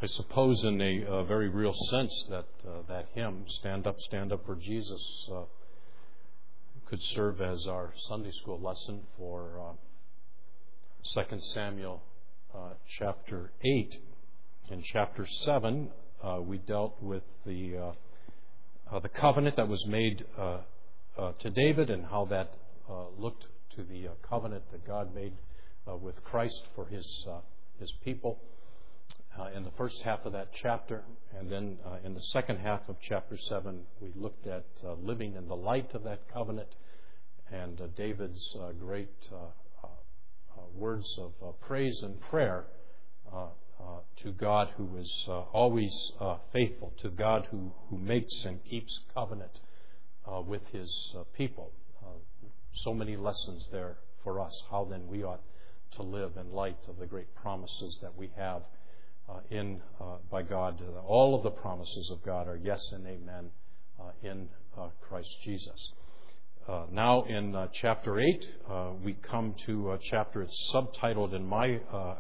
I suppose in a very real sense that that hymn, Stand Up for Jesus, could serve as our Sunday school lesson for 2 Samuel chapter 8. In chapter 7, we dealt with the covenant that was made to David and how that looked to the covenant that God made with Christ for His people in the first half of that chapter. And then in the second half of chapter 7, we looked at living in the light of that covenant and David's great words of praise and prayer to God who is always faithful, to God who makes and keeps covenant with His people. So many lessons there for us, how then we ought to live in light of the great promises that we have by God. All of the promises of God are yes and amen in Christ Jesus. Now in chapter 8, we come to a chapter, it's subtitled in my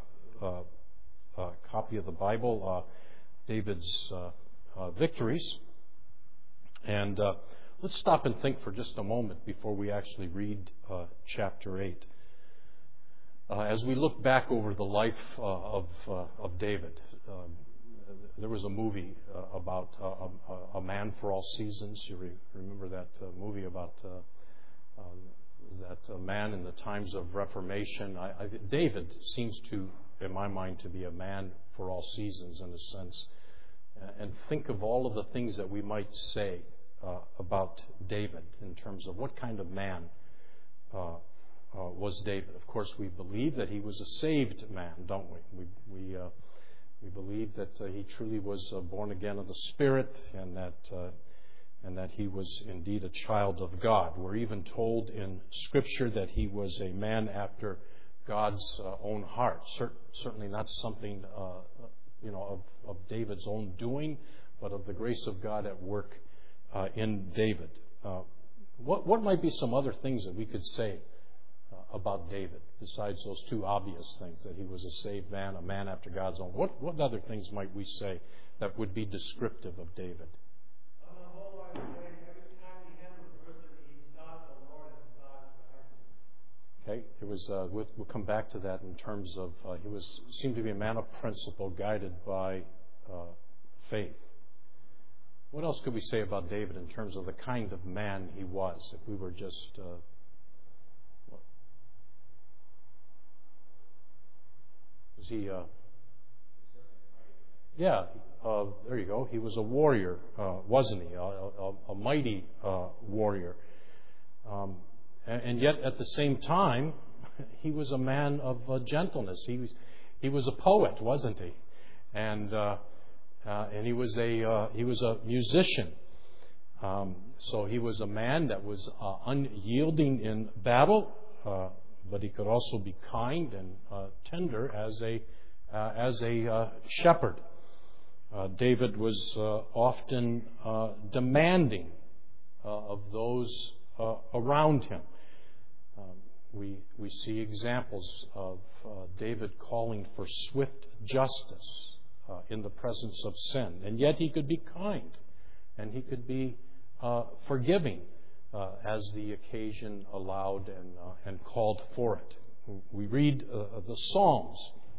copy of the Bible, David's Victories. And let's stop and think for just a moment before we actually read chapter 8. As we look back over the life of David, there was a movie about a man for all seasons. You remember that movie about that man in the times of Reformation? David seems to, in my mind, to be a man for all seasons in a sense. And think of all of the things that we might say about David in terms of what kind of man was David. Of course, we believe that he was a saved man, don't we? We believe that he truly was born again of the Spirit, and that he was indeed a child of God. We're even told in Scripture that he was a man after God's own heart. Certainly not something of David's own doing, but of the grace of God at work in David. What might be some other things that we could say about David, besides those two obvious things, that he was a saved man, a man after God's own? What other things might we say that would be descriptive of David? Okay, it was. We'll come back to that in terms of seemed to be a man of principle, guided by faith. What else could we say about David in terms of the kind of man he was? If we were just was he? There you go. He was a warrior, wasn't he? A mighty warrior. And yet, at the same time, he was a man of gentleness. He was a poet, wasn't he? And he was a musician. So he was a man that was unyielding in battle, but he could also be kind and tender as a shepherd. David was often demanding of those around him. We see examples of David calling for swift justice in the presence of sin. And yet he could be kind and he could be forgiving as the occasion allowed and called for it. We read the Psalms,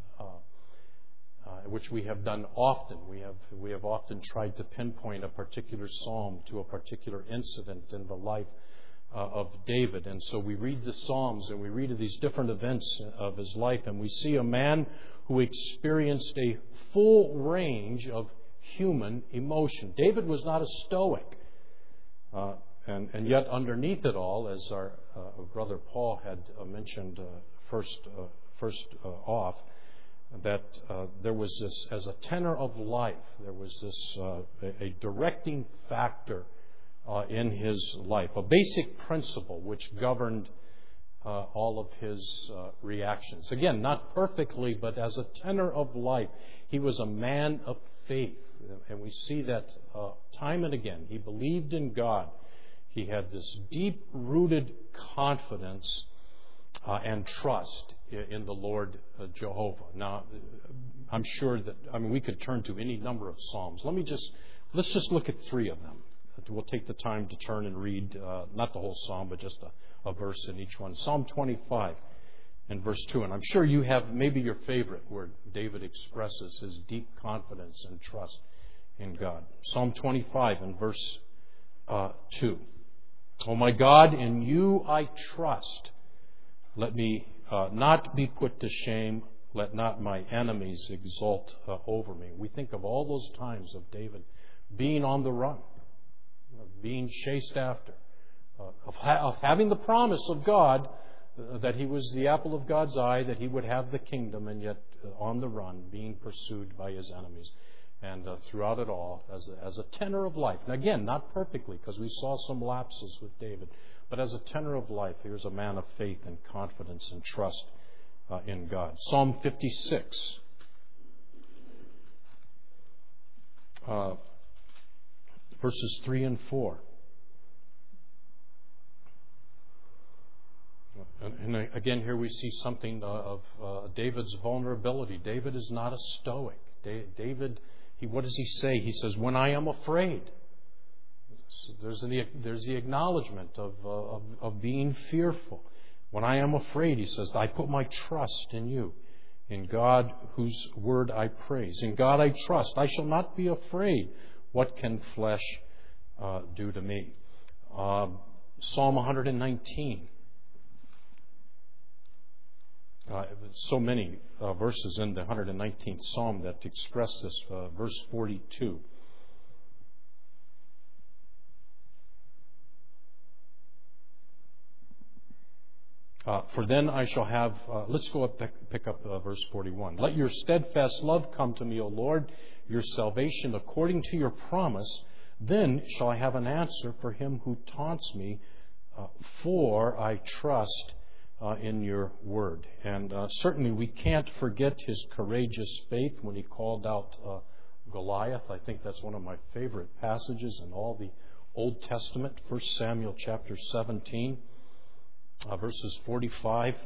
which we have done often. We have often tried to pinpoint a particular psalm to a particular incident in the life of David. And so we read the Psalms and we read of these different events of his life, and we see a man who experienced a full range of human emotion. David was not a stoic. And yet underneath it all, as our brother Paul had mentioned first off, that there was this, as a tenor of life, there was this a directing factor in his life, a basic principle which governed all of his reactions. Again, not perfectly, but as a tenor of life, he was a man of faith. And we see that time and again. He believed in God. He had this deep-rooted confidence and trust in the Lord Jehovah. Now, I'm sure that, we could turn to any number of Psalms. Let's just look at 3 of them. We'll take the time to turn and read, not the whole Psalm, but just a verse in each one. Psalm 25 and verse 2. And I'm sure you have maybe your favorite, where David expresses his deep confidence and trust in God. Psalm 25 and verse 2. O my God, in you I trust. Let me not be put to shame. Let not my enemies exult over me. We think of all those times of David being on the run, being chased after, of having the promise of God that he was the apple of God's eye, that he would have the kingdom, and yet on the run, being pursued by his enemies. And throughout it all, as a tenor of life. And again, not perfectly, because we saw some lapses with David. But as a tenor of life, here's a man of faith and confidence and trust in God. Psalm 56. Verses 3 and 4. And again, here we see something of David's vulnerability. David is not a stoic. David, what does he say? He says, when I am afraid. There's the acknowledgement of being fearful. When I am afraid, he says, I put my trust in you, in God whose word I praise. In God I trust. I shall not be afraid. What can flesh do to me? Psalm 119. So many verses in the 119th Psalm that express this. Verse 42. For then I shall have... let's go up, pick up verse 41. Let your steadfast love come to me, O Lord, your salvation according to your promise. Then shall I have an answer for him who taunts me, for I trust in your word. And certainly we can't forget his courageous faith when he called out Goliath. I think that's one of my favorite passages in all the Old Testament. 1 Samuel chapter 17, verses 45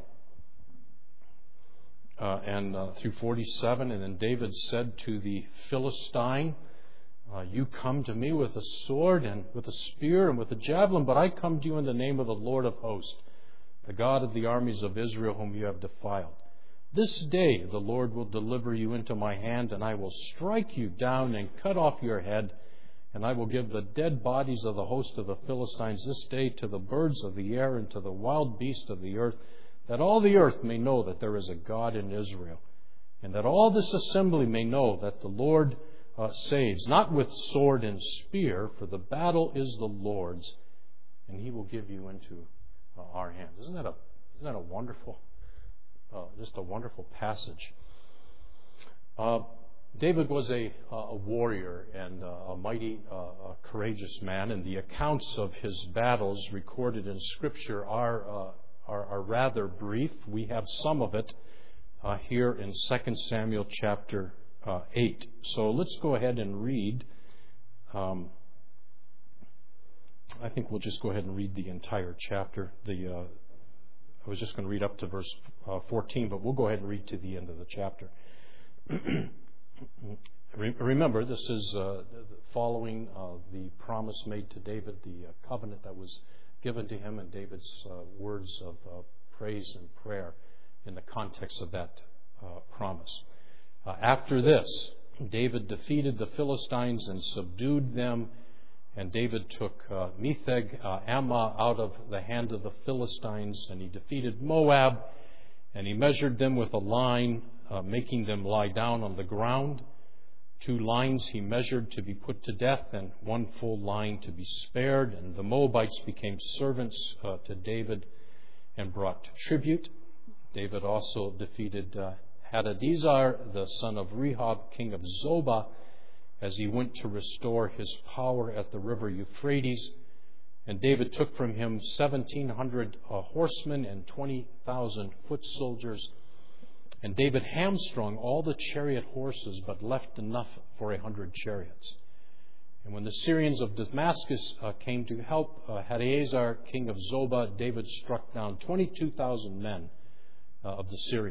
and through 47. And then David said to the Philistine, you come to me with a sword and with a spear and with a javelin, but I come to you in the name of the Lord of hosts, the God of the armies of Israel, whom you have defiled. This day the Lord will deliver you into my hand, and I will strike you down and cut off your head, and I will give the dead bodies of the host of the Philistines this day to the birds of the air and to the wild beasts of the earth, that all the earth may know that there is a God in Israel, and that all this assembly may know that the Lord saves, not with sword and spear, for the battle is the Lord's, and he will give you into our hand. Isn't that a wonderful, just a wonderful passage? David was a warrior and a mighty, courageous man, and the accounts of his battles recorded in Scripture are rather brief. We have some of it here in 2 Samuel chapter 8. So let's go ahead and read. I think we'll just go ahead and read the entire chapter. I was just going to read up to verse 14, but we'll go ahead and read to the end of the chapter. Remember, this is following the promise made to David, the covenant that was given to him, and David's words of praise and prayer in the context of that promise. After this, David defeated the Philistines and subdued them. And David took Metheg Ammah out of the hand of the Philistines, and he defeated Moab, and he measured them with a line, making them lie down on the ground. 2 lines he measured to be put to death, and 1 full line to be spared. And the Moabites became servants to David and brought tribute. David also defeated Hadadezer, the son of Rehob, king of Zobah, as he went to restore his power at the river Euphrates. And David took from him 1,700 horsemen and 20,000 foot soldiers. And David hamstrung all the chariot horses, but left enough for 100 chariots. And when the Syrians of Damascus came to help Hadadezer, king of Zobah, David struck down 22,000 men of the Syrians.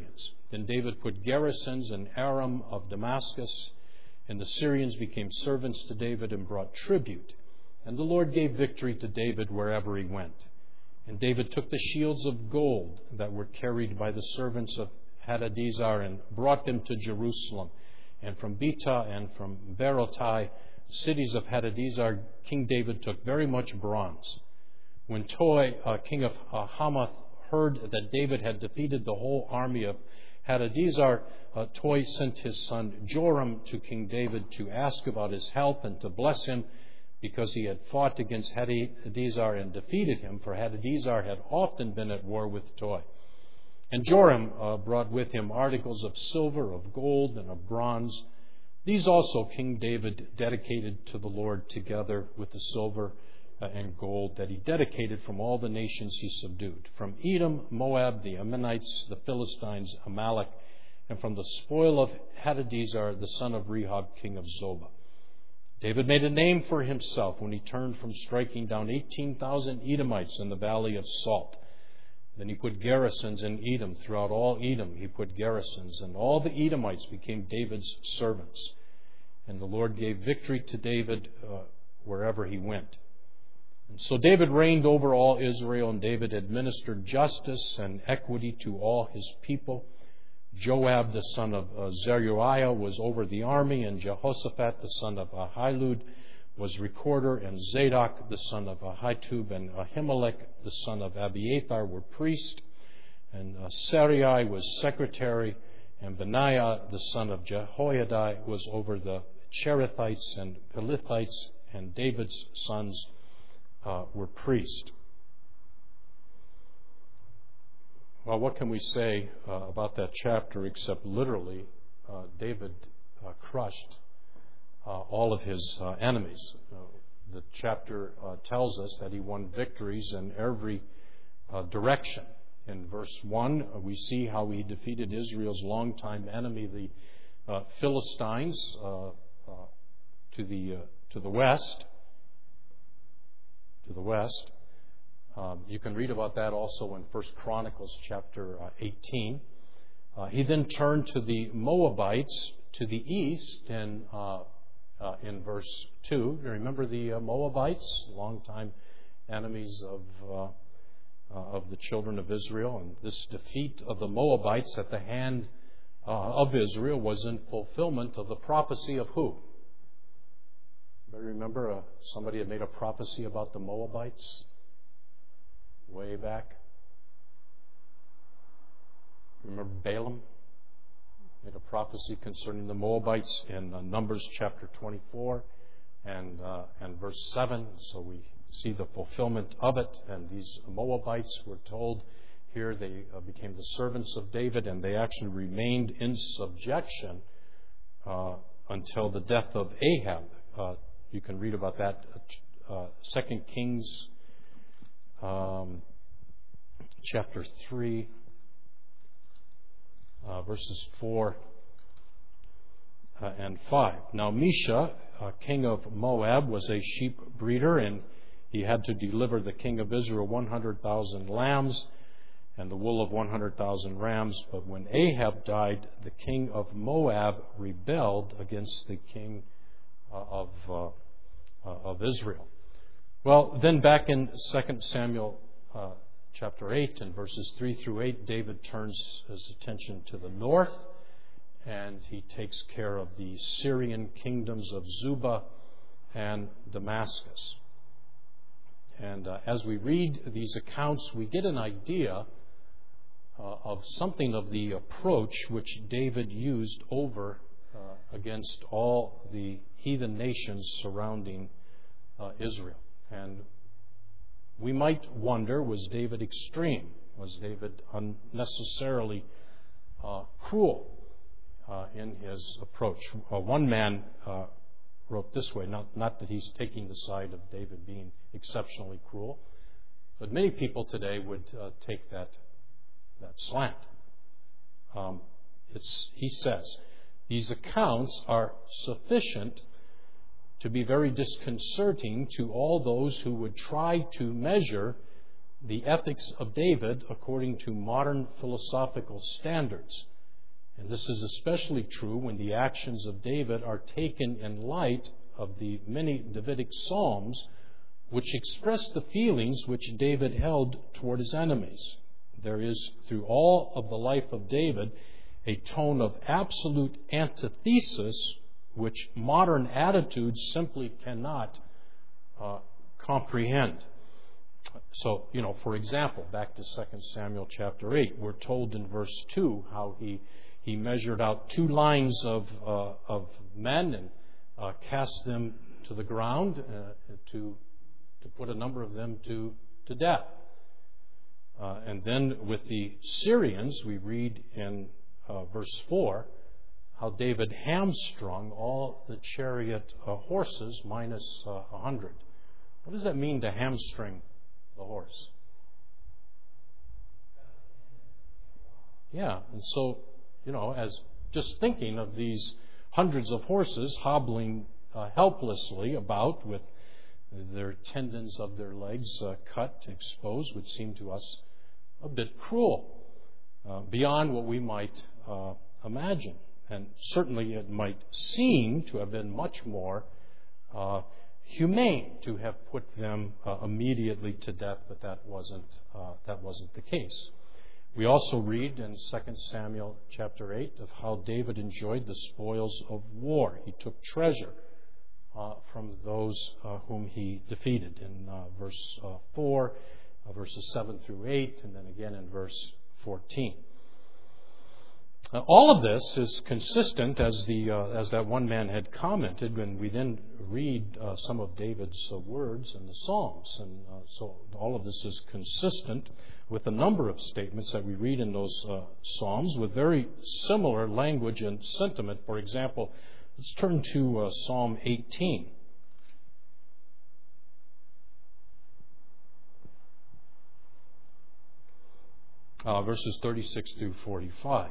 Then David put garrisons in Aram of Damascus, and the Syrians became servants to David and brought tribute. And the Lord gave victory to David wherever he went. And David took the shields of gold that were carried by the servants of Hadadezer and brought them to Jerusalem. And from Betah and from Berotai, cities of Hadadezer, King David took very much bronze. When Toi, king of Hamath, heard that David had defeated the whole army of Hadadezer, Toi sent his son Joram to King David to ask about his health and to bless him, because he had fought against Hadadezer and defeated him, for Hadadezer had often been at war with Toi. And Joram brought with him articles of silver, of gold, and of bronze. These also King David dedicated to the Lord, together with the silver and gold that he dedicated from all the nations he subdued, from Edom, Moab, the Ammonites, the Philistines, Amalek, and from the spoil of Hadadezer, the son of Rehob, king of Zobah. David made a name for himself when he turned from striking down 18,000 Edomites in the valley of Salt. Then he put garrisons in Edom. Throughout all Edom he put garrisons, and all the Edomites became David's servants. And the Lord gave victory to David wherever he went. And so David reigned over all Israel, and David administered justice and equity to all his people. Joab, the son of Zeruiah, was over the army, and Jehoshaphat, the son of Ahilud, was recorder, and Zadok, the son of Ahitub, and Ahimelech, the son of Abiathar, were priests, and Sarai was secretary, and Benaiah, the son of Jehoiada, was over the Cherethites and Pelithites, and David's sons were priests. Well, what can we say about that chapter except literally David crushed all of his enemies. The chapter tells us that he won victories in every direction. In verse 1, we see how he defeated Israel's longtime enemy, the Philistines, to the west. You can read about that also in 1 Chronicles chapter 18. He then turned to the Moabites to the east in verse 2. You remember the Moabites, longtime enemies of the children of Israel. And this defeat of the Moabites at the hand of Israel was in fulfillment of the prophecy of who? Anybody remember somebody had made a prophecy about the Moabites way back? Remember Balaam made a prophecy concerning the Moabites in Numbers chapter 24 and verse 7. So we see the fulfillment of it. And these Moabites were told here they became the servants of David, and they actually remained in subjection until the death of Ahab. You can read about that 2 Kings chapter 3, verses 4 and 5. Now Mesha, king of Moab, was a sheep breeder, and he had to deliver the king of Israel 100,000 lambs and the wool of 100,000 rams. But when Ahab died, the king of Moab rebelled against the king of Israel. Well, then back in 2 Samuel chapter 8 and verses 3 through 8, David turns his attention to the north, and he takes care of the Syrian kingdoms of Zubah and Damascus. And as we read these accounts, we get an idea of something of the approach which David used over against all the heathen nations surrounding Israel. And we might wonder, was David extreme? Was David unnecessarily cruel in his approach? One man wrote this way, not that he's taking the side of David being exceptionally cruel, but many people today would take that slant. He says, these accounts are sufficient to be very disconcerting to all those who would try to measure the ethics of David according to modern philosophical standards. And this is especially true when the actions of David are taken in light of the many Davidic psalms which express the feelings which David held toward his enemies. There is, through all of the life of David, a tone of absolute antithesis which modern attitudes simply cannot comprehend. So, for example, back to 2 Samuel chapter 8, we're told in verse 2 how he measured out 2 lines of men and cast them to the ground to put a number of them to death. And then with the Syrians, we read in verse 4 how David hamstrung all the chariot horses minus 100. What does that mean to hamstring the horse? Yeah, and so, as just thinking of these hundreds of horses hobbling helplessly about with their tendons of their legs cut, exposed, would seem to us a bit cruel, beyond what we might imagine. And certainly it might seem to have been much more humane to have put them immediately to death, but that wasn't the case. We also read in 2 Samuel chapter 8 of how David enjoyed the spoils of war. He took treasure from those whom he defeated in verse 4, verses 7 through 8, and then again in verse 14. All of this is consistent, as that one man had commented, when we then read some of David's words in the Psalms. And so all of this is consistent with a number of statements that we read in those Psalms with very similar language and sentiment. For example, let's turn to Psalm 18. Verses 36 through 45.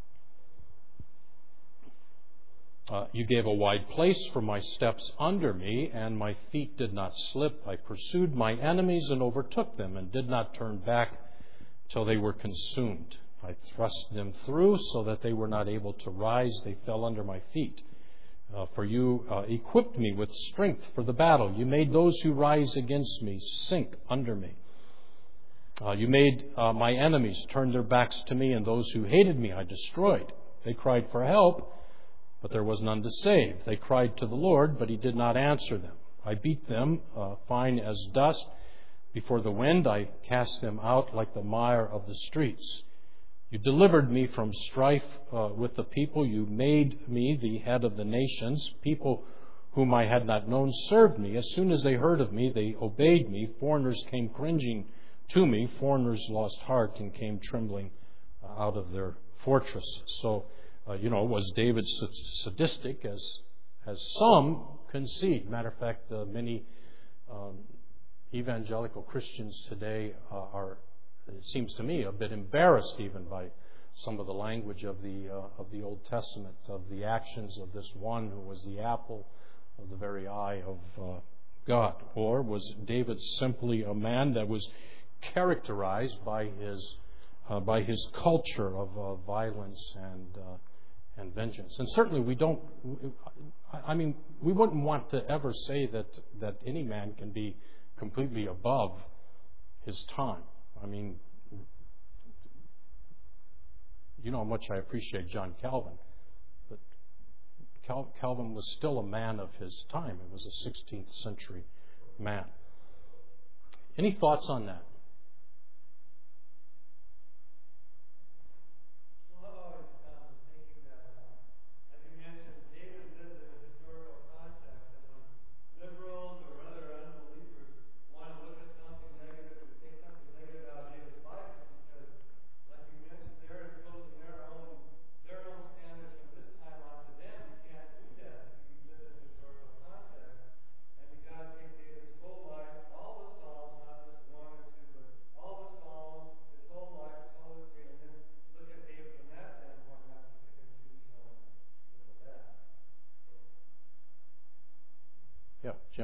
You gave a wide place for my steps under me, and my feet did not slip. I pursued my enemies and overtook them, and did not turn back till they were consumed. I thrust them through so that they were not able to rise. They fell under my feet. For you equipped me with strength for the battle. You made those who rise against me sink under me. You made my enemies turn their backs to me, and those who hated me I destroyed. They cried for help, but there was none to save. They cried to the Lord, but He did not answer them. I beat them fine as dust. Before the wind I cast them out like the mire of the streets. You delivered me from strife with the people. You made me the head of the nations. People whom I had not known served me. As soon as they heard of me, they obeyed me. Foreigners came cringing to me. Foreigners lost heart and came trembling out of their fortresses. So, was David sadistic, as some concede? Matter of fact, many evangelical Christians today are, it seems to me, a bit embarrassed even by some of the language of the Old Testament, of the actions of this one who was the apple of the very eye of God. Or was David simply a man that was characterized by his culture of violence and vengeance? And certainly we wouldn't want to ever say that any man can be completely above his time. I mean, you know how much I appreciate John Calvin, but Calvin was still a man of his time. He was a 16th century man. Any thoughts on that? Yeah, Jim.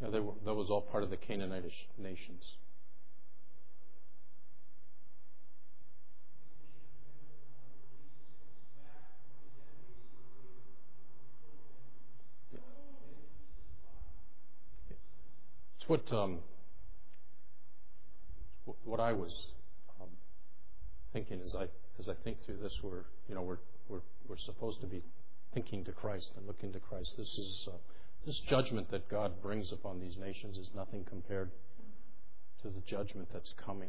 Yeah, that was all part of the Canaanite nations. It's what I was thinking as I think through this. We're supposed to be thinking to Christ and looking to Christ. This judgment that God brings upon these nations is nothing compared to the judgment that's coming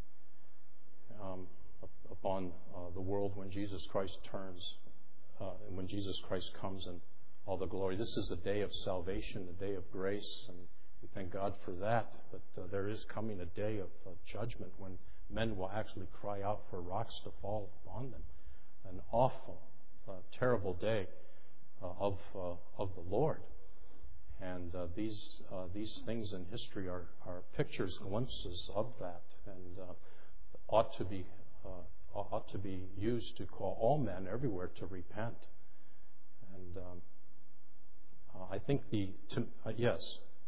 upon the world when Jesus Christ turns and when Jesus Christ comes in all the glory. This is a day of salvation, a day of grace, and we thank God for that. But there is coming a day of judgment when men will actually cry out for rocks to fall upon them. An awful, terrible day of the Lord. And these things in history are pictures, glimpses of that, and ought to be used to call all men everywhere to repent. And I think yes.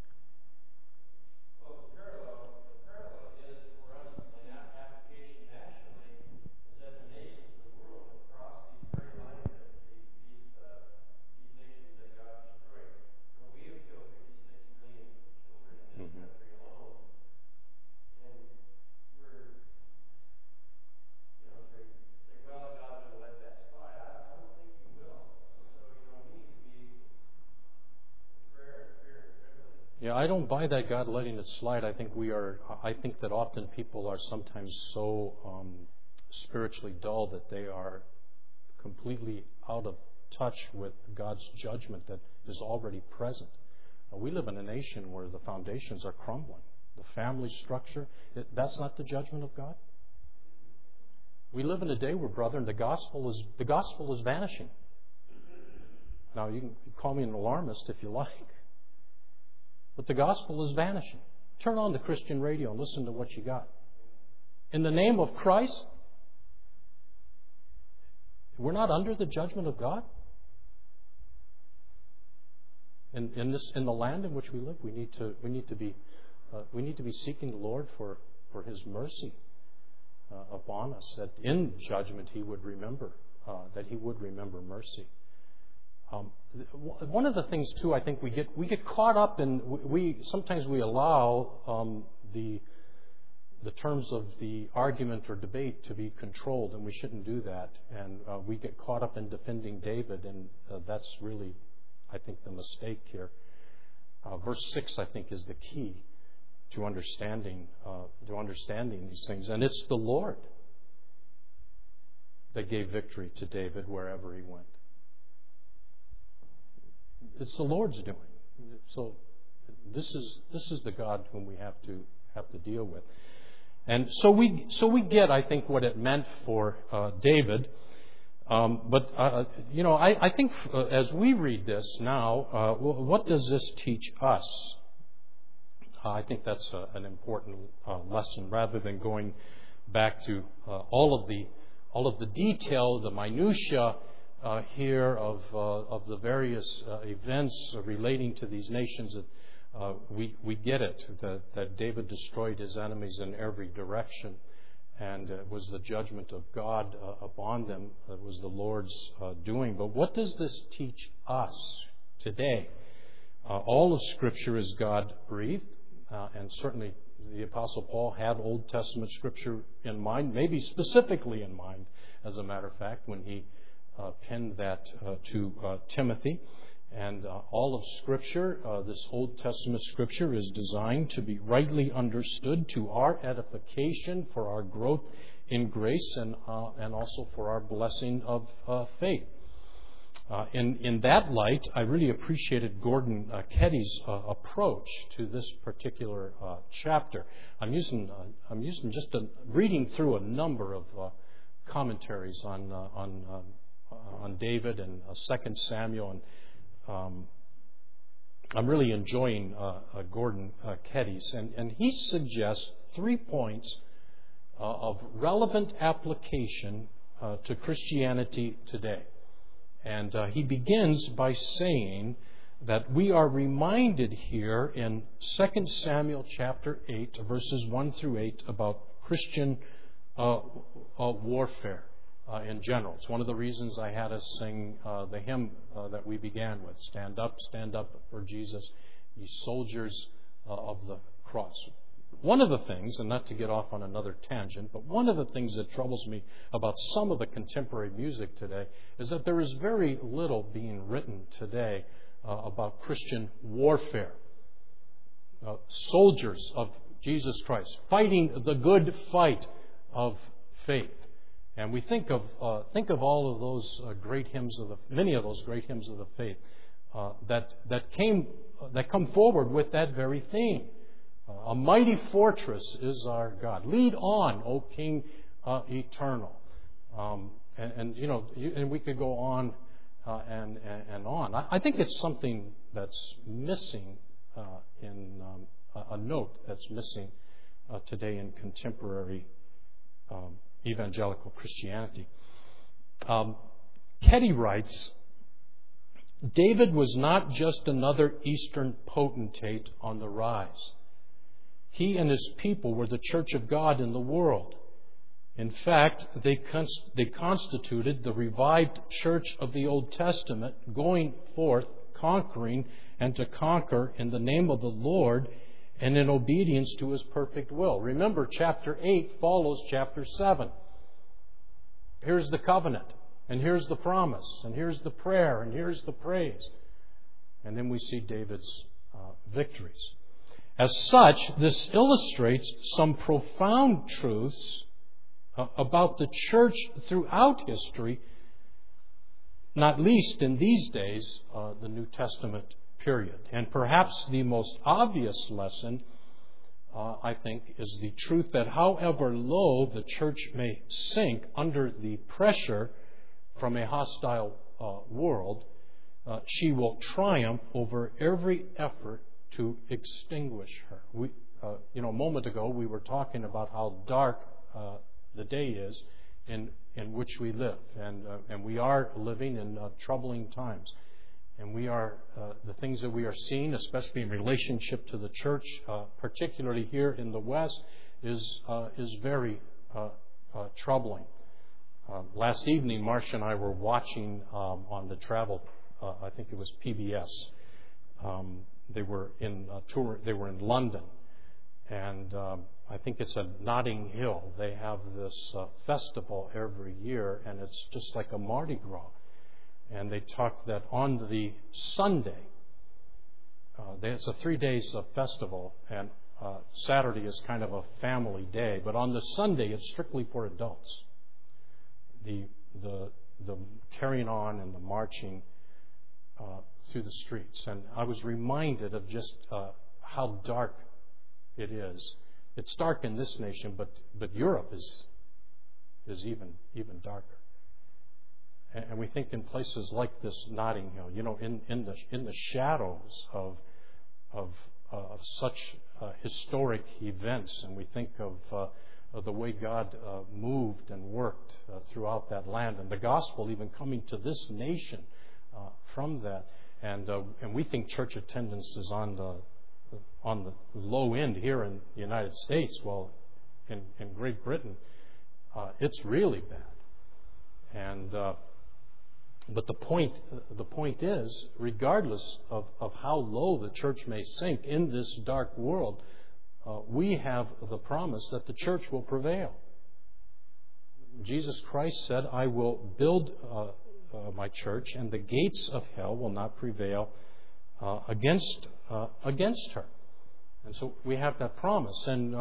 Yeah, I don't buy that God letting it slide. I think that often people are sometimes so spiritually dull that they are completely out of touch with God's judgment that is already present. We live in a nation where the foundations are crumbling. The family structure, that's not the judgment of God. We live in a day where, brethren, the gospel is vanishing. Now, you can call me an alarmist if you like. But the gospel is vanishing. Turn on the Christian radio and listen to what you got. In the name of Christ, we're not under the judgment of God. In the land in which we live, we need to be seeking the Lord for His mercy upon us. That in judgment He would remember mercy. One of the things too, I think we get caught up in sometimes we allow the terms of the argument or debate to be controlled, and we shouldn't do that. And we get caught up in defending David, and that's really, I think, the mistake here. Verse 6, I think, is the key to understanding these things, and it's the Lord that gave victory to David wherever he went. It's the Lord's doing. So this is the God whom we have to deal with. And so we get, I think, what it meant for David. But I think as we read this now, what does this teach us? I think that's an important lesson, rather than going back to all of the detail, the minutia here of the various events relating to these nations. That we get it, that David destroyed his enemies in every direction, and it was the judgment of God upon them. It was the Lord's doing. But what does this teach us today? All of Scripture is God-breathed, and certainly the Apostle Paul had Old Testament Scripture in mind, maybe specifically in mind, as a matter of fact, when he penned that to Timothy. And all of Scripture, this Old Testament Scripture, is designed to be rightly understood to our edification, for our growth in grace, and also for our blessing of faith. In that light, I really appreciated Gordon Keddy's approach to this particular chapter. I'm using just reading through a number of commentaries on David and 2 Samuel, and I'm really enjoying Gordon Keddy's, and he suggests 3 points of relevant application to Christianity today. And he begins by saying that we are reminded here in 2 Samuel chapter 8, verses 1 through 8, about Christian warfare in general. It's one of the reasons I had us sing the hymn that we began with, stand up for Jesus, ye soldiers of the cross. One of the things, and not to get off on another tangent, but one of the things that troubles me about some of the contemporary music today is that there is very little being written today about Christian warfare. Soldiers of Jesus Christ, fighting the good fight of faith. And we think of all of those great hymns many of those great hymns of the faith that come forward with that very theme. A mighty fortress is our God. Lead on, O King eternal. And we could go on and on. I think it's something that's missing in a note that's missing today in contemporary evangelical Christianity. Ketty writes, David was not just another Eastern potentate on the rise. He and his people were the church of God in the world. In fact, they constituted the revived church of the Old Testament, going forth, conquering, and to conquer in the name of the Lord and in obedience to His perfect will. Remember, chapter 8 follows chapter 7. Here's the covenant, and here's the promise, and here's the prayer, and here's the praise. And then we see David's victories. As such, this illustrates some profound truths about the church throughout history, not least in these days, the New Testament period. And perhaps the most obvious lesson, I think, is the truth that however low the church may sink under the pressure from a hostile world, she will triumph over every effort to extinguish her. A moment ago we were talking about how dark the day is in which we live, and we are living in troubling times, and we are the things that we are seeing, especially in relationship to the church, particularly here in the West, is very troubling. Last evening, Marcia and I were watching on the travel. I think it was PBS. They were in tour. They were in London, and I think it's at Notting Hill. They have this festival every year, and it's just like a Mardi Gras. And they talked that on the Sunday, it's a 3 days of festival, and Saturday is kind of a family day. But on the Sunday, it's strictly for adults. The carrying on and the marching through the streets. And I was reminded of just how dark it is. It's dark in this nation, but Europe is even darker. And we think in places like this Notting Hill, in the shadows of such historic events, and we think of the way God moved and worked throughout that land, and the gospel even coming to this nation from that, and we think church attendance is on the low end here in the United States. Well, in Great Britain, it's really bad. But the point is, regardless of how low the church may sink in this dark world, we have the promise that the church will prevail. Jesus Christ said, "I will build my church, and the gates of hell will not prevail against her." And so we have that promise. And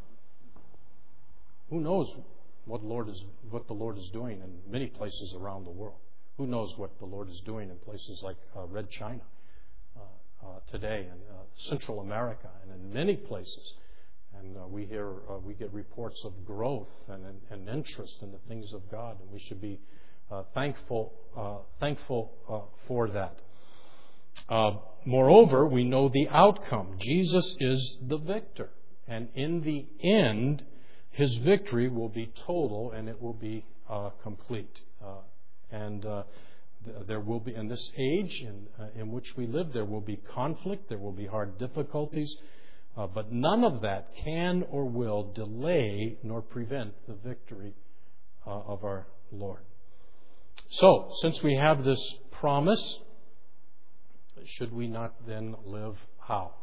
who knows what the Lord is doing in many places around the world. Who knows what the Lord is doing in places like Red China today, and Central America, and in many places. And we get reports of growth and interest in the things of God, and we should be thankful for that. Moreover, we know the outcome. Jesus is the victor, and in the end, His victory will be total and it will be complete. And there will be, in this age in which we live, there will be conflict, there will be hard difficulties, but none of that can or will delay nor prevent the victory of our Lord. So, since we have this promise, should we not then live how?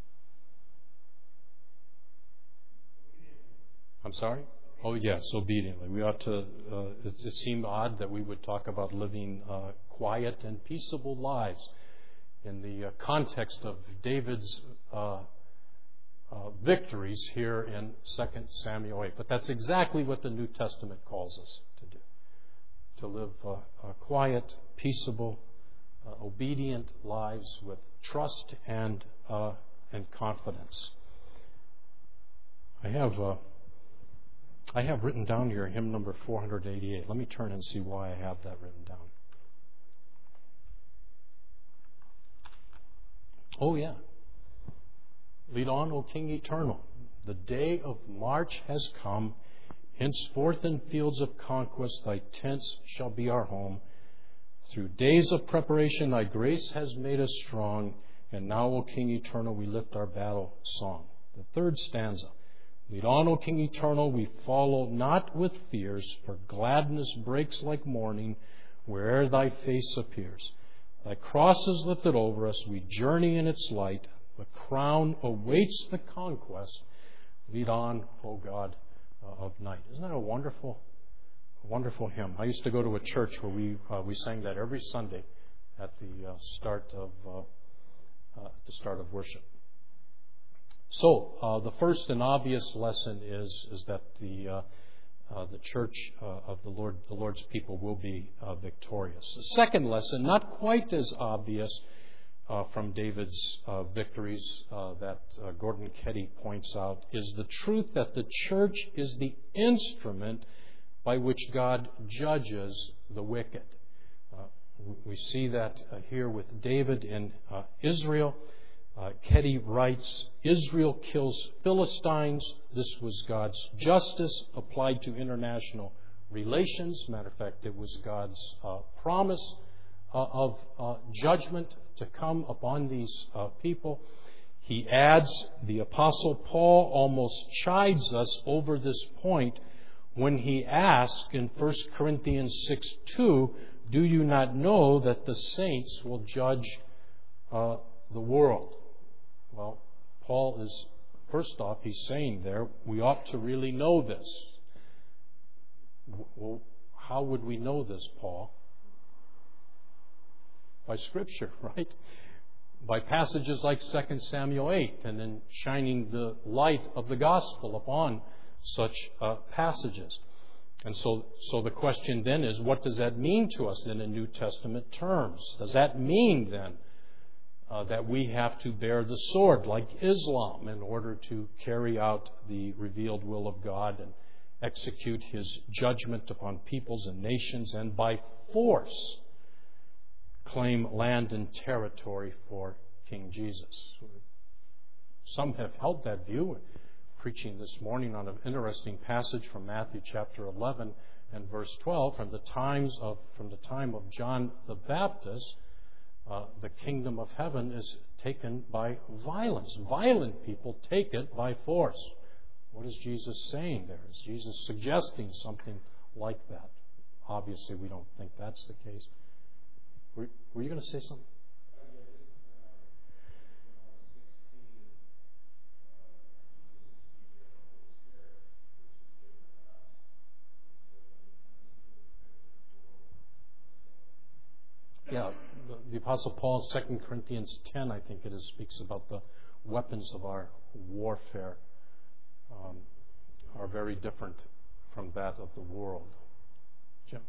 I'm sorry? Oh, yes, obediently. We ought to, it seemed odd that we would talk about living quiet and peaceable lives in the context of David's victories here in 2 Samuel 8. But that's exactly what the New Testament calls us to do. To live quiet, peaceable, obedient lives with trust and confidence. I have written down here hymn number 488. Let me turn and see why I have that written down. Oh, yeah. Lead on, O King eternal. The day of march has come. Henceforth in fields of conquest thy tents shall be our home. Through days of preparation thy grace has made us strong. And now, O King eternal, we lift our battle song. The third stanza. Lead on, O King eternal, we follow not with fears, for gladness breaks like morning where'er thy face appears. Thy cross is lifted over us, we journey in its light. The crown awaits the conquest. Lead on, O God of night. Isn't that a wonderful hymn? I used to go to a church where we sang that every Sunday at the start of worship. So the first and obvious lesson is that the church of the Lord's people will be victorious. The second lesson, not quite as obvious from David's victories that Gordon Ketty points out, is the truth that the church is the instrument by which God judges the wicked. We see that here with David in Israel. Ketty writes, Israel kills Philistines. This was God's justice applied to international relations. Matter of fact, it was God's promise of judgment to come upon these people. He adds, the Apostle Paul almost chides us over this point when he asks in 1 Corinthians 6:2, do you not know that the saints will judge the world? Well, Paul is, first off, he's saying there, we ought to really know this. Well, how would we know this, Paul? By Scripture, right? By passages like 2 Samuel 8, and then shining the light of the gospel upon such passages. And so the question then is, what does that mean to us then in New Testament terms? Does that mean then that we have to bear the sword like Islam in order to carry out the revealed will of God and execute His judgment upon peoples and nations and by force claim land and territory for King Jesus? Some have held that view. Preaching this morning on an interesting passage from Matthew chapter 11 and verse 12, from the time of John the Baptist, the kingdom of heaven is taken by violence. Violent people take it by force. What is Jesus saying there? Is Jesus suggesting something like that? Obviously, we don't think that's the case. Were you going to say something? Yeah, the Apostle Paul, 2 Corinthians 10, I think it is, speaks about the weapons of our warfare are very different from that of the world. Jim?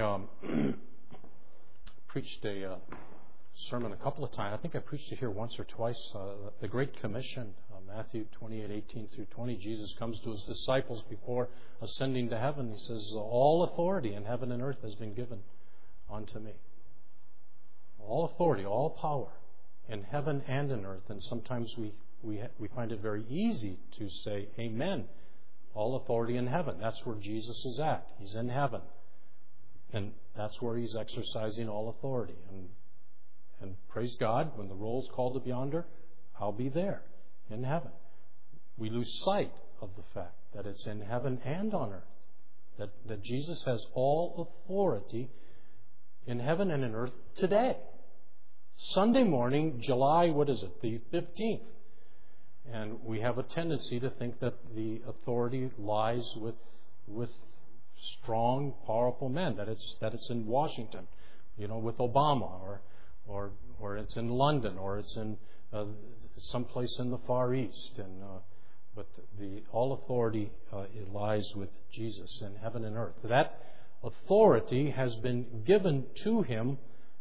preached a sermon a couple of times. I think I preached it here once or twice. The Great Commission, Matthew 28:18 through 20. Jesus comes to his disciples before ascending to heaven. He says, "All authority in heaven and earth has been given unto me." All authority, all power in heaven and in earth. And sometimes we find it very easy to say, "Amen." All authority in heaven. That's where Jesus is at. He's in heaven. And that's where He's exercising all authority. And praise God, when the roll's called up yonder, I'll be there in heaven. We lose sight of the fact that it's in heaven and on earth. That Jesus has all authority in heaven and in earth today. Sunday morning, July, the 15th. And we have a tendency to think that the authority lies with strong, powerful men, that it's in Washington, with Obama, or it's in London, or it's in someplace in the Far East. But all authority it lies with Jesus in heaven and earth. That authority has been given to Him.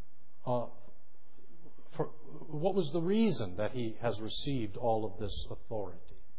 What was the reason that He has received all of this authority?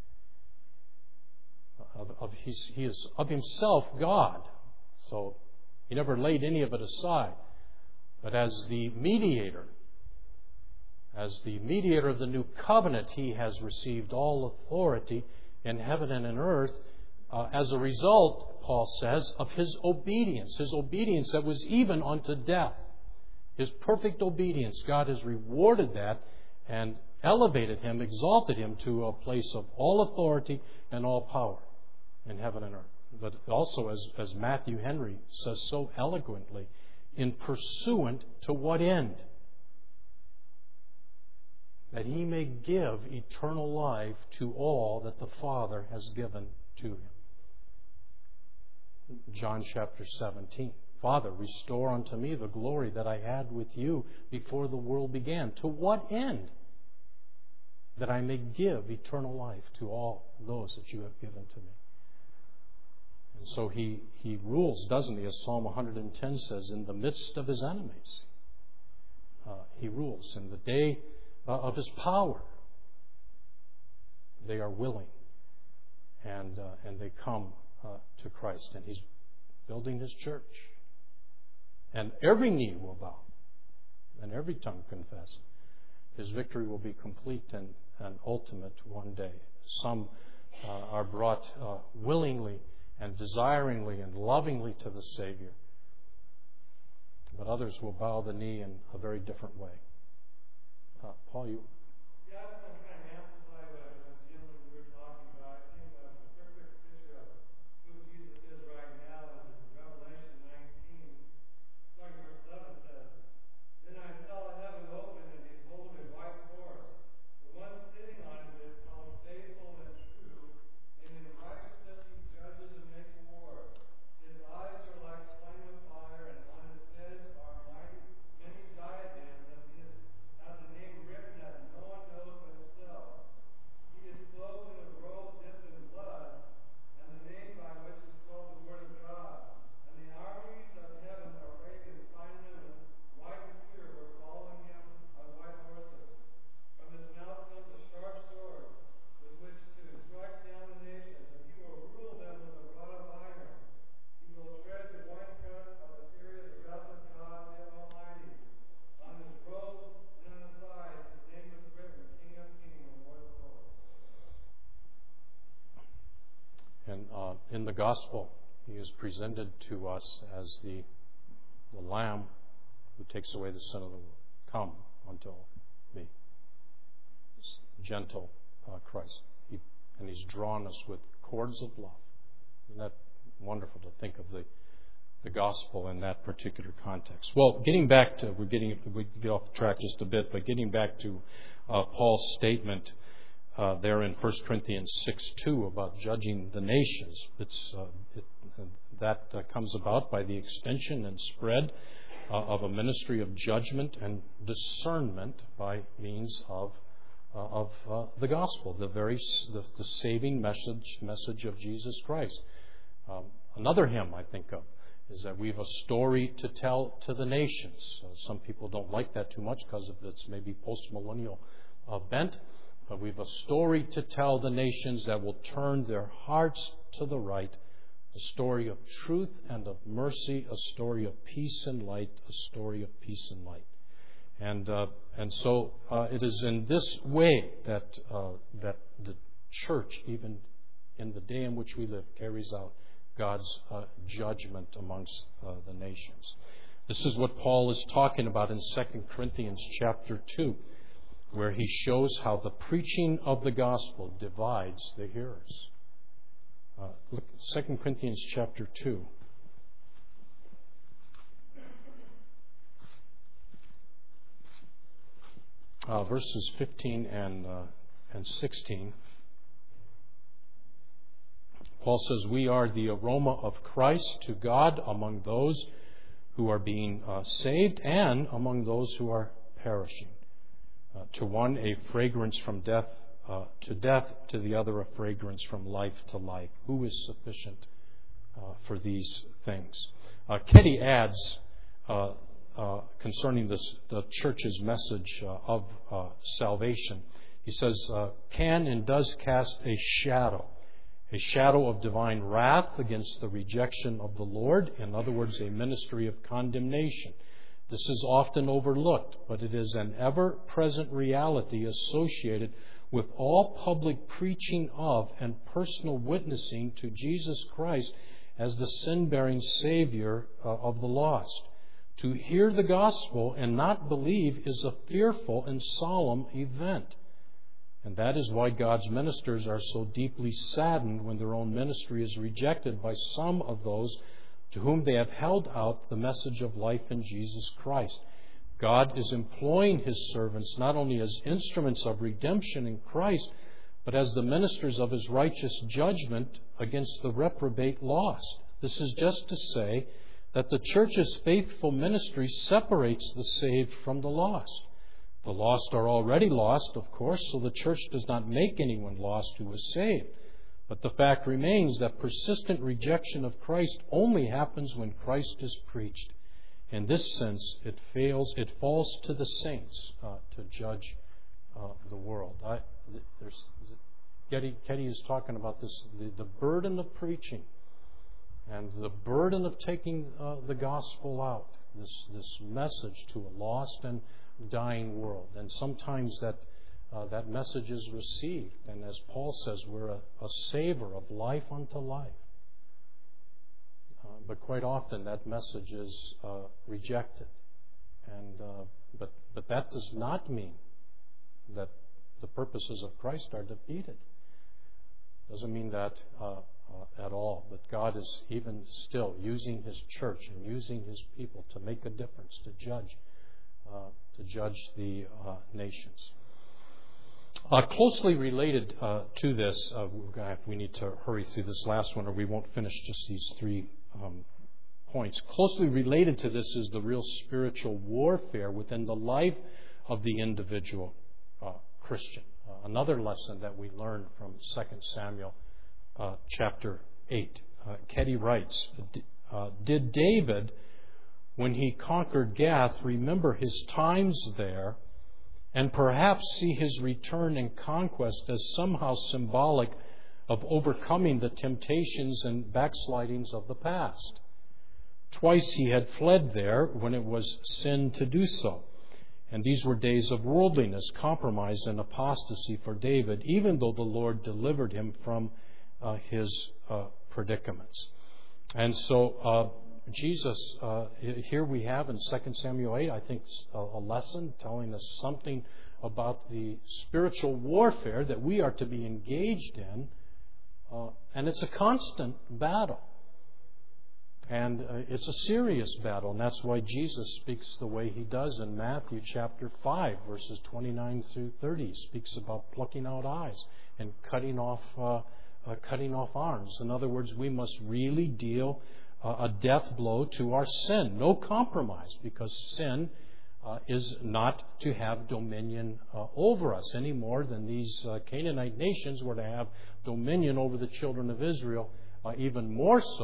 He is of Himself God, so He never laid any of it aside. But as the mediator of the new covenant, He has received all authority in heaven and in earth as a result, Paul says, of His obedience that was even unto death. His perfect obedience, God has rewarded that and elevated Him, exalted Him to a place of all authority and all power in heaven and earth. But also, as Matthew Henry says so eloquently, in pursuant to what end? That He may give eternal life to all that the Father has given to Him. John chapter 17. Father, restore unto me the glory that I had with You before the world began. To what end? That I may give eternal life to all those that You have given to me. And so He rules, doesn't He? As Psalm 110 says, in the midst of His enemies. He rules. In the day of His power, they are willing. And they come to Christ. And He's building His church. And every knee will bow, and every tongue confess. His victory will be complete and ultimate one day. Some are brought willingly and desiringly and lovingly to the Savior. But others will bow the knee in a very different way. Paul, you... Yeah, I was going to kind of amplify what Jim and we were talking about. I think the perfect picture of who Jesus is right now is in Revelation 19. Starting verse 11 says, "Then I saw the heaven open, and behold, a white horse. The one sitting on it is called Faithful and True, and in righteousness He judges and makes war. His eyes are like flame of fire, and on His head are many diadems, and He has a name written that no one knows but Himself. He is clothed in a robe dipped in blood, and the name by which is called the Word of God. And the armies of heaven arrayed in fine linen, white and pure, were following Him on white horses. From His mouth comes a sharp sword, with which to strike down the nations, and He will rule them with a rod of iron. He will tread the winepress of the fury of the wrath of God the Almighty. On His robe and on His thigh His name is written, King of Kings and Lord of Lords." And in the gospel, He is presented to us as the Lamb who takes away the sin of the world. Come unto me. This gentle Christ. And He's drawn us with cords of love. Isn't that wonderful to think of the gospel in that particular context? Well, getting back to, we get off track just a bit, but getting back to Paul's statement there in 1 Corinthians 6:2 about judging the nations. That comes about by the extension and spread of a ministry of judgment and discernment by means of the gospel, the saving message of Jesus Christ. Another hymn I think of is that we have a story to tell to the nations. Some people don't like that too much because of its maybe post-millennial bent. But we have a story to tell the nations that will turn their hearts to the right. A story of truth and of mercy, a story of peace and light, a story of peace and light. And so it is in this way that the church, even in the day in which we live, carries out God's judgment amongst the nations. This is what Paul is talking about in 2 Corinthians chapter 2, where he shows how the preaching of the gospel divides the hearers. Look, 2 Corinthians chapter 2. Verses 15 and 16. Paul says, "We are the aroma of Christ to God among those who are being saved and among those who are perishing. To one a fragrance from death to death, to the other a fragrance from life to life. Who is sufficient for these things?" Ketty adds concerning the church's message of salvation. He says, "can and does cast a shadow of divine wrath against the rejection of the Lord. In other words, a ministry of condemnation. This is often overlooked, but it is an ever-present reality associated with all public preaching of and personal witnessing to Jesus Christ as the sin-bearing Savior of the lost. To hear the gospel and not believe is a fearful and solemn event. And that is why God's ministers are so deeply saddened when their own ministry is rejected by some of those to whom they have held out the message of life in Jesus Christ. God is employing His servants not only as instruments of redemption in Christ, but as the ministers of His righteous judgment against the reprobate lost. This is just to say that the church's faithful ministry separates the saved from the lost. The lost are already lost, of course, so the church does not make anyone lost who is saved. But the fact remains that persistent rejection of Christ only happens when Christ is preached. In this sense, it falls to the saints to judge the world. Ketty is talking about this, the burden of preaching and the burden of taking the gospel out, this message to a lost and dying world. And sometimes that message is received. And as Paul says, we're a savor of life unto life. But quite often that message is rejected. And but that does not mean that the purposes of Christ are defeated. Doesn't mean that at all. But God is even still using His church and using His people to make a difference, to judge the nations. Closely related to this, we need to hurry through this last one or we won't finish just these 3 points. Closely related to this is the real spiritual warfare within the life of the individual Christian. Another lesson that we learn from 2 Samuel chapter 8. Ketty writes, "Did David, when he conquered Gath, remember his times there and perhaps see his return and conquest as somehow symbolic of overcoming the temptations and backslidings of the past? Twice he had fled there when it was sin to do so. And these were days of worldliness, compromise, and apostasy for David, even though the Lord delivered him from his predicaments." And so Jesus, here we have in 2 Samuel 8, I think a lesson telling us something about the spiritual warfare that we are to be engaged in. And it's a constant battle. And it's a serious battle. And that's why Jesus speaks the way He does in Matthew chapter 5, verses 29 through 30. He speaks about plucking out eyes and cutting off arms. In other words, we must really deal a death blow to our sin. No compromise, because sin is not to have dominion over us any more than these Canaanite nations were to have dominion over the children of Israel, even more so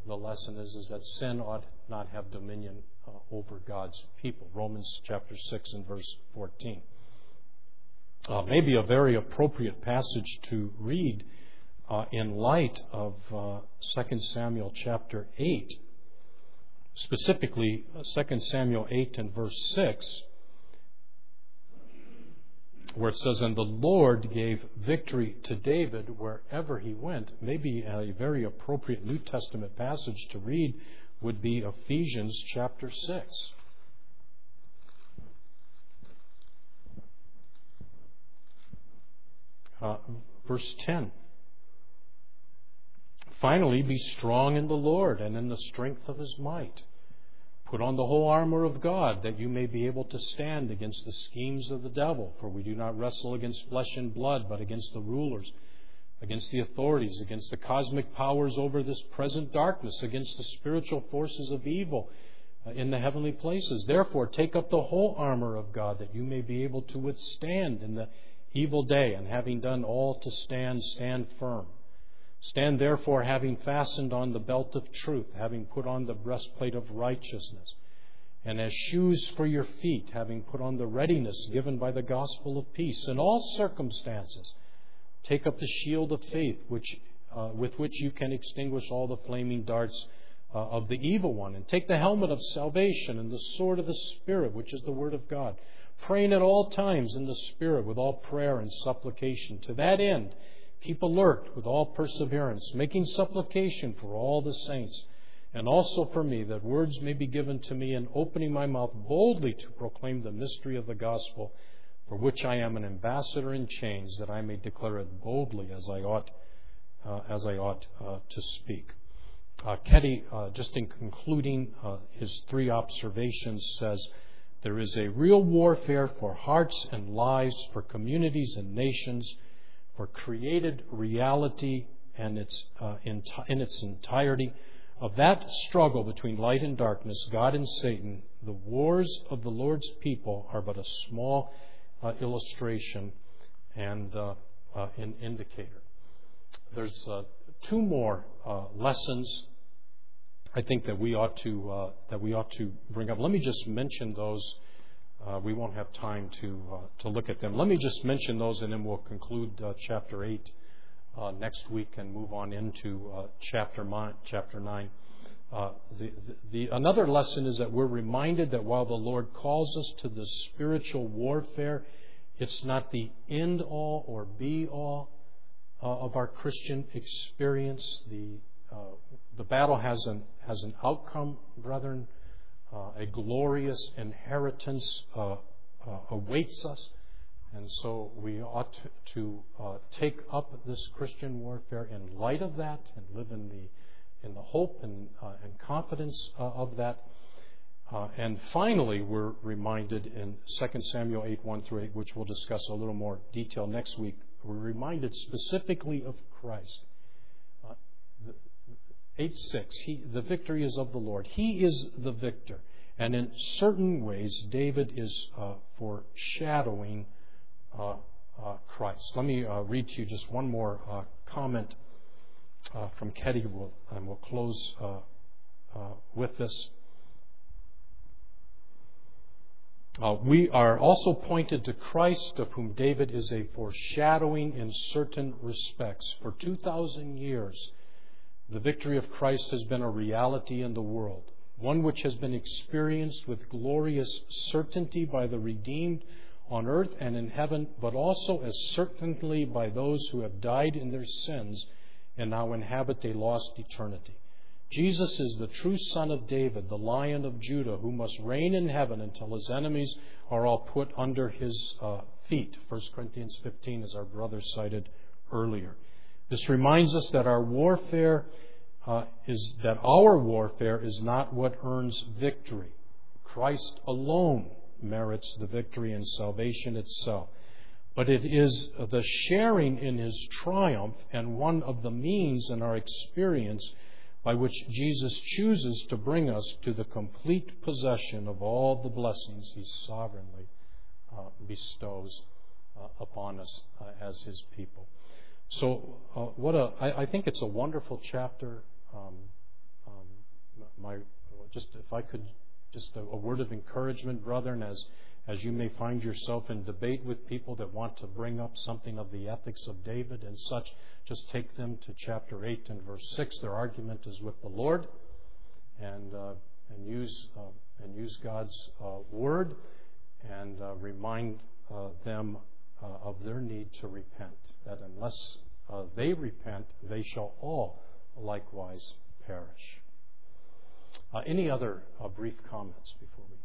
the lesson is that sin ought not have dominion over God's people. Romans chapter 6 and verse 14. Maybe a very appropriate passage to read in light of 2 Samuel chapter 8. Specifically, 2 Samuel 8 and verse 6, where it says, "And the Lord gave victory to David wherever he went." Maybe a very appropriate New Testament passage to read would be Ephesians chapter 6. Verse 10. "Finally, be strong in the Lord and in the strength of His might. Put on the whole armor of God, that you may be able to stand against the schemes of the devil. For we do not wrestle against flesh and blood, but against the rulers, against the authorities, against the cosmic powers over this present darkness, against the spiritual forces of evil in the heavenly places. Therefore, take up the whole armor of God, that you may be able to withstand in the evil day, and having done all to stand, stand firm. Stand therefore, having fastened on the belt of truth, having put on the breastplate of righteousness, and as shoes for your feet, having put on the readiness given by the gospel of peace. In all circumstances, take up the shield of faith, with which you can extinguish all the flaming darts of the evil one, and take the helmet of salvation and the sword of the Spirit, which is the Word of God, praying at all times in the Spirit with all prayer and supplication. To that end, keep alert with all perseverance, making supplication for all the saints, and also for me, that words may be given to me in opening my mouth boldly to proclaim the mystery of the gospel, for which I am an ambassador in chains, that I may declare it boldly as I ought to speak." Ketty, just in concluding his three observations, says, "There is a real warfare for hearts and lives, for communities and nations, for created reality and in its entirety. Of that struggle between light and darkness, God and Satan, the wars of the Lord's people are but a small illustration and an indicator." There's two more lessons I think that we ought to bring up. Let me just mention those. We won't have time to look at them. Let me just mention those, and then we'll conclude chapter 8 next week and move on into chapter 9. Another lesson is that we're reminded that while the Lord calls us to the spiritual warfare, it's not the end-all or be-all of our Christian experience. The battle has an outcome, brethren. A glorious inheritance awaits us, and so we ought to take up this Christian warfare in light of that, and live in the hope and confidence of that. And finally, we're reminded in 2 Samuel 8:1-8, which we'll discuss a little more detail next week. We're reminded specifically of Christ. 8:6, the victory is of the Lord. He is the victor. And in certain ways, David is foreshadowing Christ. Let me read to you just one more comment from Ketty, and we'll close with this. We are also pointed to Christ, of whom David is a foreshadowing in certain respects. For 2,000 years, the victory of Christ has been a reality in the world, one which has been experienced with glorious certainty by the redeemed on earth and in heaven, but also as certainly by those who have died in their sins and now inhabit a lost eternity. Jesus is the true Son of David, the Lion of Judah, who must reign in heaven until his enemies are all put under his feet. 1 Corinthians 15, as our brother cited earlier. This reminds us that our warfare is not what earns victory. Christ alone merits the victory and salvation itself. But it is the sharing in his triumph and one of the means in our experience by which Jesus chooses to bring us to the complete possession of all the blessings he sovereignly bestows upon us as his people. So I think it's a wonderful chapter. just if I could, just a word of encouragement, brethren, as you may find yourself in debate with people that want to bring up something of the ethics of David and such, just take them to chapter 8 and verse 6. Their argument is with the Lord, and use God's word, and remind them of their need to repent. That unless they repent, they shall all likewise perish. Any other brief comments before we?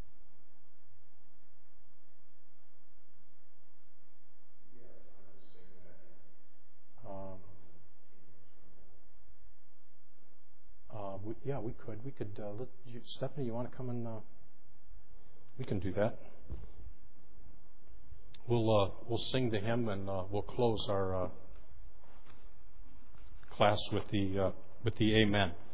We could. We could. Stephanie, you want to come and? We can do that. We'll sing the hymn, and we'll close our class with the Amen.